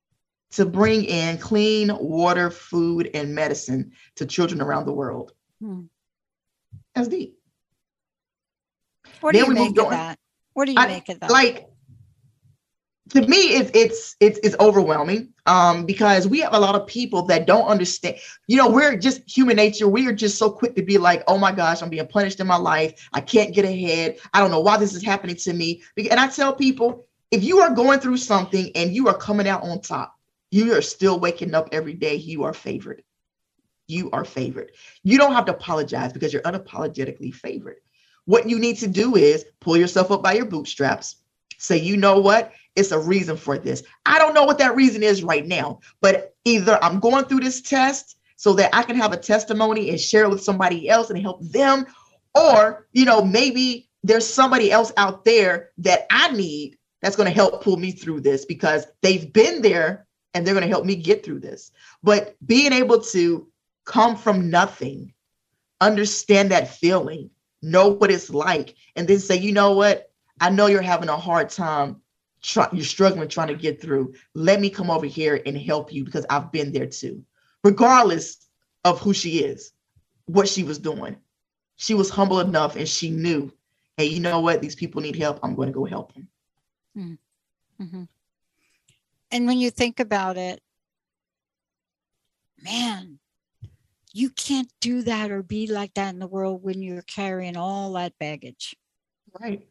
to bring in clean water, food, and medicine to children around the world.
Hmm.
That's deep.
What do
Then
you
we
make
moved
of
on.
that? What do you
I-
make of that?
Like, to me, it's it's it's it's overwhelming, um, because we have a lot of people that don't understand. You know, we're just human nature. We are just so quick to be like, "Oh my gosh, I'm being punished in my life. I can't get ahead. I don't know why this is happening to me." And I tell people, if you are going through something and you are coming out on top, you are still waking up every day. You are favored. You are favored. You don't have to apologize because you're unapologetically favored. What you need to do is pull yourself up by your bootstraps. Say, you know what? It's a reason for this. I don't know what that reason is right now, but either I'm going through this test so that I can have a testimony and share it with somebody else and help them, or, you know, maybe there's somebody else out there that I need that's going to help pull me through this because they've been there and they're going to help me get through this. But being able to come from nothing, understand that feeling, know what it's like, and then say, you know what? I know you're having a hard time. Try, you're struggling trying to get through. Let me come over here and help you because I've been there too. Regardless of who she is, what she was doing, she was humble enough and she knew, hey, you know what? These people need help. I'm going to go help them.
Mm-hmm. And when you think about it, man, you can't do that or be like that in the world when you're carrying all that baggage.
Right.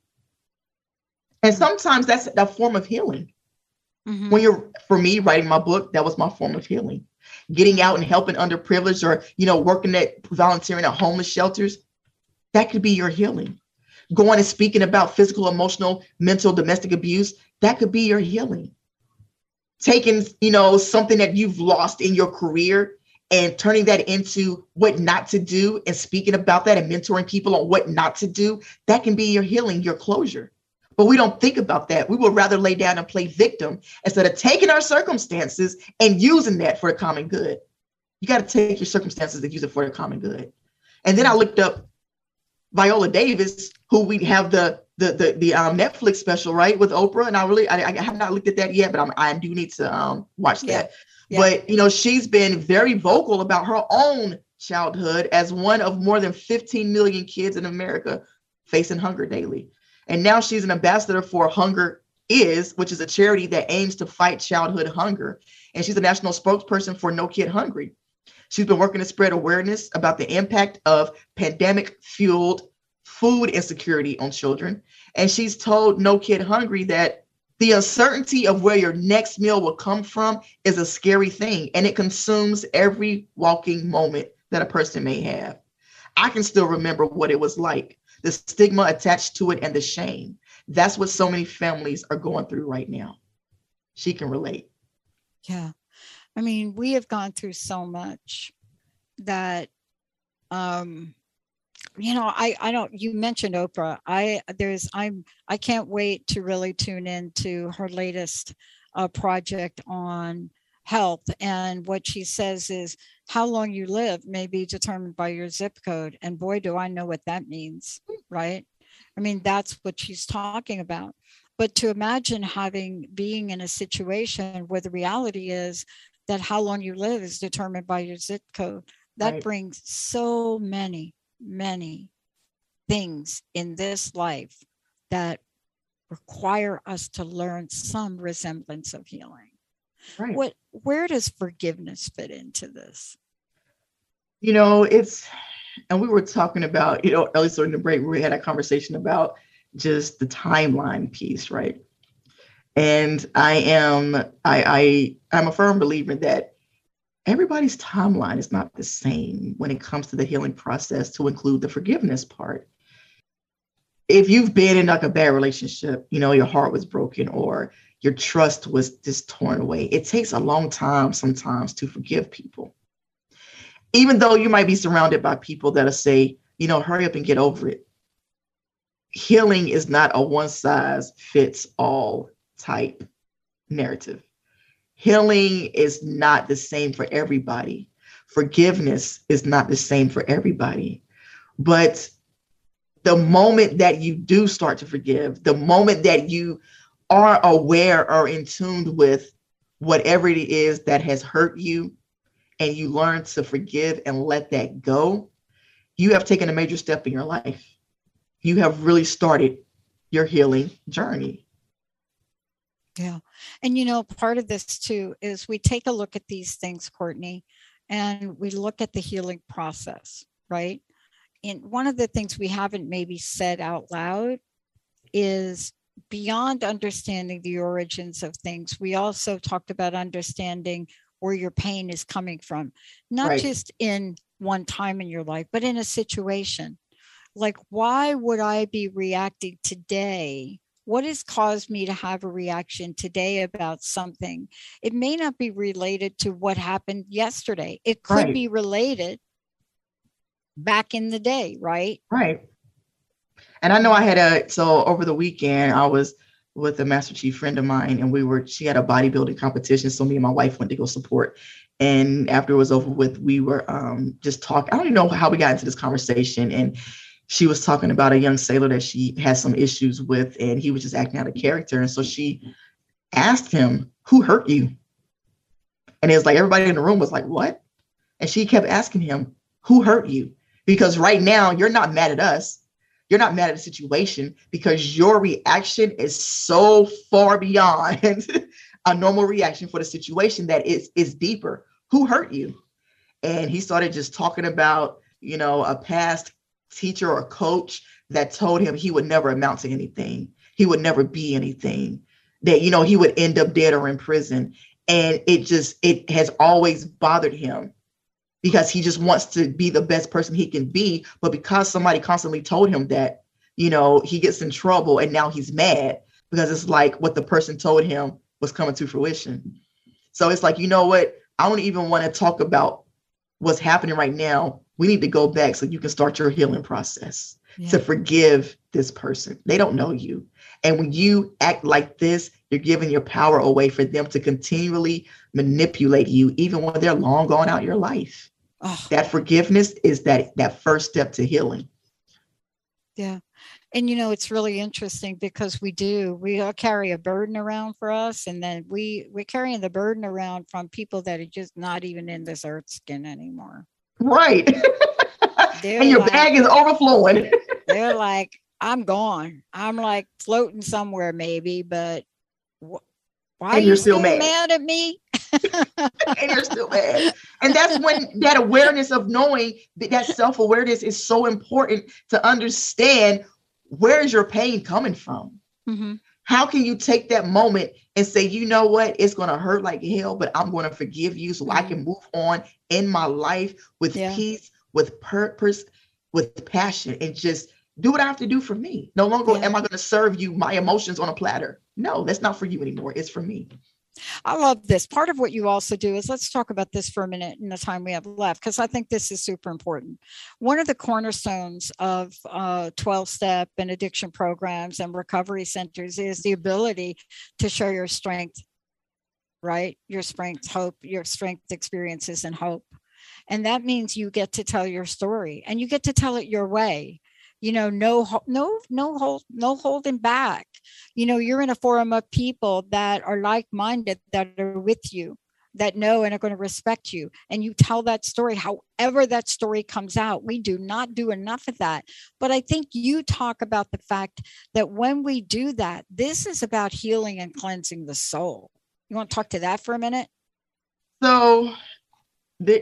And sometimes that's a form of healing.
Mm-hmm.
When you're, for me, writing my book, that was my form of healing. Getting out and helping underprivileged, or, you know, working at volunteering at homeless shelters, that could be your healing. Going and speaking about physical, emotional, mental, domestic abuse, that could be your healing. Taking, you know, something that you've lost in your career and turning that into what not to do and speaking about that and mentoring people on what not to do, that can be your healing, your closure. But we don't think about that. We would rather lay down and play victim instead of taking our circumstances and using that for the common good. You got to take your circumstances and use it for the common good. And then I looked up Viola Davis, who we have the the the, the um, Netflix special, right, with Oprah. And I really, I, I have not looked at that yet, but I'm, I do need to um, watch that. Yeah. Yeah. But, you know, she's been very vocal about her own childhood as one of more than fifteen million kids in America facing hunger daily. And now she's an ambassador for Hunger Is, which is a charity that aims to fight childhood hunger. And she's a national spokesperson for No Kid Hungry. She's been working to spread awareness about the impact of pandemic-fueled food insecurity on children. And she's told No Kid Hungry that the uncertainty of where your next meal will come from is a scary thing, and it consumes every walking moment that a person may have. I can still remember what it was like, the stigma attached to it and the shame. That's what so many families are going through right now. She can relate.
Yeah. I mean, we have gone through so much that, um, you know, I, I don't, you mentioned Oprah. I, there's, I'm, I can't wait to really tune into her latest uh, project on health. And what she says is how long you live may be determined by your zip code. And boy, do I know what that means, right? I mean, that's what she's talking about. But to imagine having, being in a situation where the reality is that how long you live is determined by your zip code, that right. brings so many, many things in this life that require us to learn some resemblance of healing.
Right.
What, where does forgiveness fit into this?
You know, it's, and we were talking about, you know, earlier during the break, we had a conversation about just the timeline piece, right? And I am, I, I, I'm a firm believer that everybody's timeline is not the same when it comes to the healing process, to include the forgiveness part. If you've been in like a bad relationship, you know, your heart was broken or your trust was just torn away, it takes a long time sometimes to forgive people. Even though you might be surrounded by people that'll say, you know, hurry up and get over it. Healing is not a one size fits all type narrative. Healing is not the same for everybody. Forgiveness is not the same for everybody. But the moment that you do start to forgive, the moment that you are aware or in tune with whatever it is that has hurt you, and you learn to forgive and let that go, you have taken a major step in your life. You have really started your healing journey.
Yeah. And, you know, part of this too is we take a look at these things, Courtney, and we look at the healing process, right? And one of the things we haven't maybe said out loud is beyond understanding the origins of things, we also talked about understanding where your pain is coming from, not
right.
just in one time in your life, but in a situation. Like, why would I be reacting today? What has caused me to have a reaction today about something? It may not be related to what happened yesterday. It could
right.
be related back in the day, right?
Right. And I know I had a, so over the weekend, I was with a Master Chief friend of mine, and we were, she had a bodybuilding competition. So me and my wife went to go support. And after it was over with, we were um, just talking. I don't even know how we got into this conversation. And she was talking about a young sailor that she has some issues with, and he was just acting out of character. And so she asked him, who hurt you? And it was like, everybody in the room was like, what? And she kept asking him, who hurt you? Because right now you're not mad at us. You're not mad at the situation, because your reaction is so far beyond a normal reaction for the situation that is, is deeper. Who hurt you? And he started just talking about, you know, a past teacher or coach that told him he would never amount to anything. He would never be anything, that, you know, he would end up dead or in prison. And it just, it has always bothered him, because he just wants to be the best person he can be. But because somebody constantly told him that, you know, he gets in trouble, and now he's mad because it's like what the person told him was coming to fruition. So it's like, you know what? I don't even want to talk about what's happening right now. We need to go back so you can start your healing process yeah. to forgive this person. They don't know you. And when you act like this, you're giving your power away for them to continually manipulate you, even when they're long gone out your life. Oh. That forgiveness is that, that first step to healing.
Yeah. And, you know, it's really interesting because we do, we all carry a burden around for us. And then we, we're carrying the burden around from people that are just not even in this earth skin anymore.
Right. And your
like,
bag is overflowing.
They're like, I'm gone. I'm like floating somewhere maybe, but wh- why
and
are
you're
you
still,
still
mad.
mad at me?
And you're still mad. And that's when that awareness of knowing that, that self-awareness is so important to understand, where is your pain coming from?
Mm-hmm.
How can you take that moment and say, you know what, it's going to hurt like hell, but I'm going to forgive you so I can move on in my life with yeah. peace, with purpose, with passion, and just do what I have to do for me. No longer yeah. am I going to serve you my emotions on a platter. No, that's not for you anymore. It's for me.
I love this. Part of what you also do is, let's talk about this for a minute in the time we have left, because I think this is super important. One of the cornerstones of uh, twelve-step and addiction programs and recovery centers is the ability to show your strength, right? Your strength, hope, your strength, experiences, and hope. And that means you get to tell your story, and you get to tell it your way. You know, no, no, no hold, no holding back. You know, you're in a forum of people that are like-minded, that are with you, that know and are going to respect you. And you tell that story, however that story comes out. We do not do enough of that. But I think you talk about the fact that when we do that, this is about healing and cleansing the soul. You want to talk to that for a minute?
So the,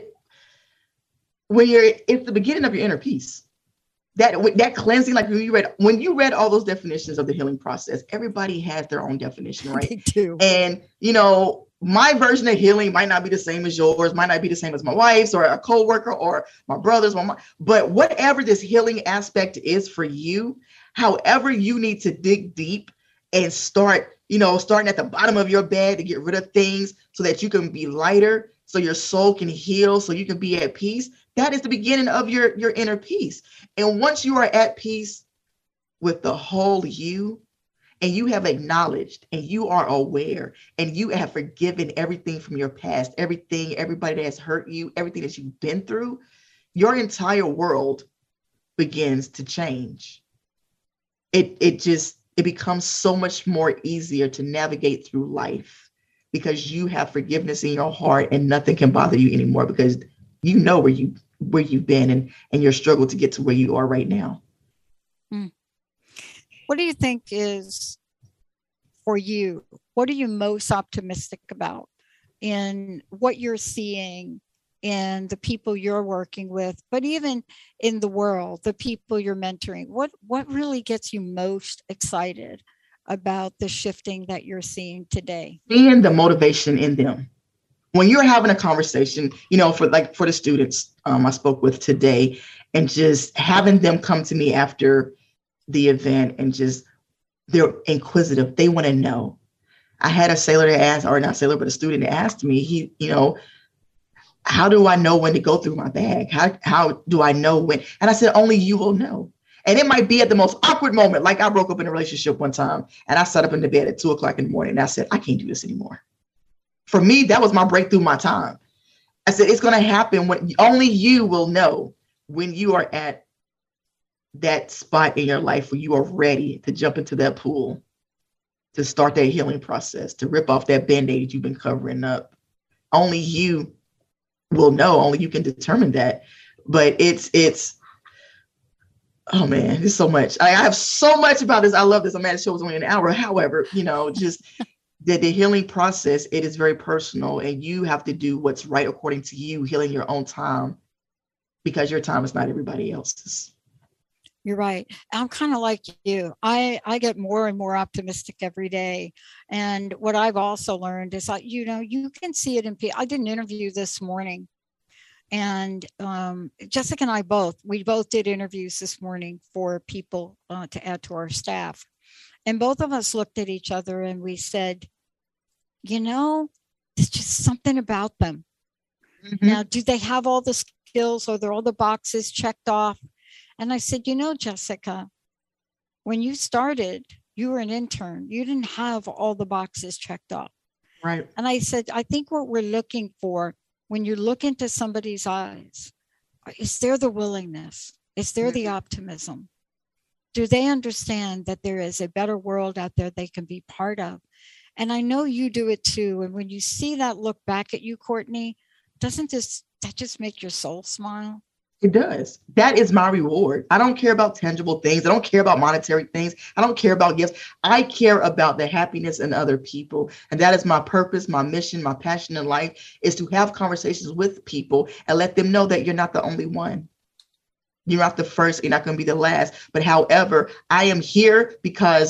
when you're, it's the beginning of your inner peace. That that cleansing, like when you read when you read all those definitions of the healing process, everybody has their own definition, right?
They do.
And you know, my version of healing might not be the same as yours, might not be the same as my wife's or a coworker or my brother's, or my, but whatever this healing aspect is for you, however you need to dig deep and start, you know, starting at the bottom of your bed to get rid of things so that you can be lighter, so your soul can heal, so you can be at peace. That is the beginning of your, your inner peace. And once you are at peace with the whole you, and you have acknowledged and you are aware and you have forgiven everything from your past, everything, everybody that has hurt you, everything that you've been through, your entire world begins to change. It, it just, it becomes so much more easier to navigate through life because you have forgiveness in your heart and nothing can bother you anymore because you know where you where you've been and, and your struggle to get to where you are right now.
Hmm. What do you think is for you? What are you most optimistic about in what you're seeing in the people you're working with, but even in the world, the people you're mentoring? What what really gets you most excited about the shifting that you're seeing today?
Seeing the motivation in them. When you're having a conversation, you know, for like for the students um, I spoke with today, and just having them come to me after the event and just, they're inquisitive. They want to know. I had a sailor that asked, or not sailor, but a student that asked me, he, you know, how do I know when to go through my bag? How, how do I know when? And I said, only you will know. And it might be at the most awkward moment. Like I broke up in a relationship one time and I sat up in the bed at two o'clock in the morning and I said, I can't do this anymore. For me, that was my breakthrough, my time. I said, it's going to happen when only you will know when you are at that spot in your life where you are ready to jump into that pool, to start that healing process, to rip off that Band-Aid you've been covering up. Only you will know, only you can determine that. But it's, it's, oh man, there's so much. I, I have so much about this. I love this. I'm mad the show was only an hour. However, you know, just the, the healing process, it is very personal and you have to do what's right according to you, healing your own time, because your time is not everybody else's.
You're right. I'm kind of like you. I, I get more and more optimistic every day. And what I've also learned is that, you know, you can see it in people. I did an interview this morning and um, Jessica and I both, we both did interviews this morning for people uh, to add to our staff. And both of us looked at each other and we said, you know, there's just something about them. Mm-hmm. Now, do they have all the skills? Are there all the boxes checked off? And I said, you know, Jessica, when you started, you were an intern. You didn't have all the boxes checked off.
Right.
And I said, I think what we're looking for when you look into somebody's eyes, is there the willingness? Is there the optimism? Do they understand that there is a better world out there they can be part of? And I know you do it too. And when you see that look back at you, Courtney, doesn't this, that just make your soul smile?
It does. That is my reward. I don't care about tangible things. I don't care about monetary things. I don't care about gifts. I care about the happiness in other people. And that is my purpose, my mission, my passion in life, is to have conversations with people and let them know that you're not the only one. You're not the first. You're not going to be the last. But however, I am here because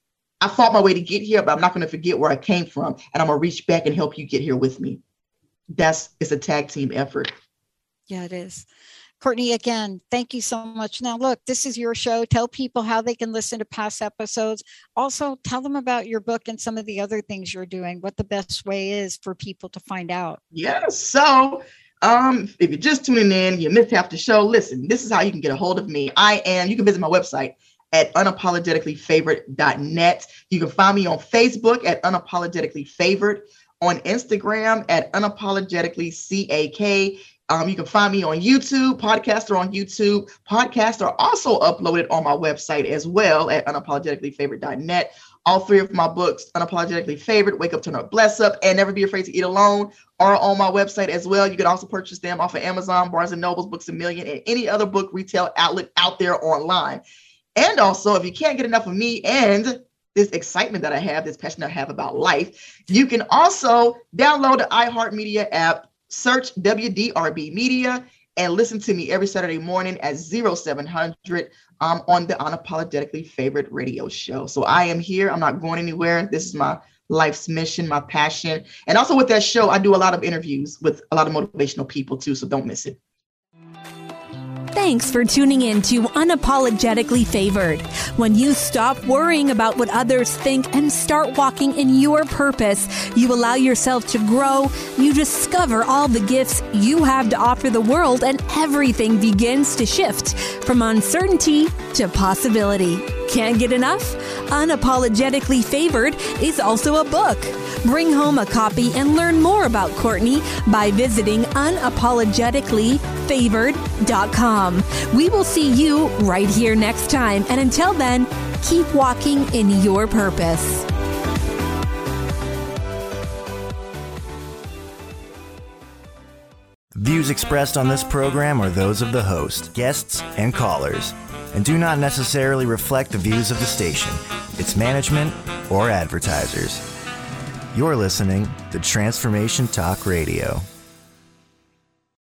I fought my way to get here, but I'm not going to forget where I came from. And I'm going to reach back and help you get here with me. That's, it's a tag team effort.
Yeah, it is. Courtney, again, thank you so much. Now, look, this is your show. Tell people how they can listen to past episodes. Also, tell them about your book and some of the other things you're doing, what the best way is for people to find out.
Yes. So um, if you're just tuning in, you missed half the show, listen, this is how you can get a hold of me. I am, you can visit my website at unapologetically favored dot net. You can find me on Facebook at Unapologetically Favored, on Instagram at Unapologetically C A K. Um, you can find me on YouTube. Podcasts are on YouTube. Podcasts are also uploaded on my website as well at unapologetically favored dot net. All three of my books, Unapologetically Favored, Wake Up, Turn Up, Bless Up, and Never Be Afraid to Eat Alone, are on my website as well. You can also purchase them off of Amazon, Barnes and Nobles, Books A Million, and any other book retail outlet out there online. And also, if you can't get enough of me and this excitement that I have, this passion I have about life, you can also download the iHeartMedia app, search W D R B Media, and listen to me every Saturday morning at zero seven hundred um, on the Unapologetically Favored radio show. So I am here. I'm not going anywhere. This is my life's mission, my passion. And also with that show, I do a lot of interviews with a lot of motivational people too, so don't miss it.
Thanks for tuning in to Unapologetically Favored. When you stop worrying about what others think and start walking in your purpose, you allow yourself to grow, you discover all the gifts you have to offer the world, and everything begins to shift from uncertainty to possibility. Can't get enough? Unapologetically Favored is also a book. Bring home a copy and learn more about Courtney by visiting unapologetically favored dot com. We will see you right here next time. And until then, keep walking in your purpose.
The views expressed on this program are those of the host, guests, and callers, and do not necessarily reflect the views of the station, its management, or advertisers. You're listening to Transformation Talk Radio.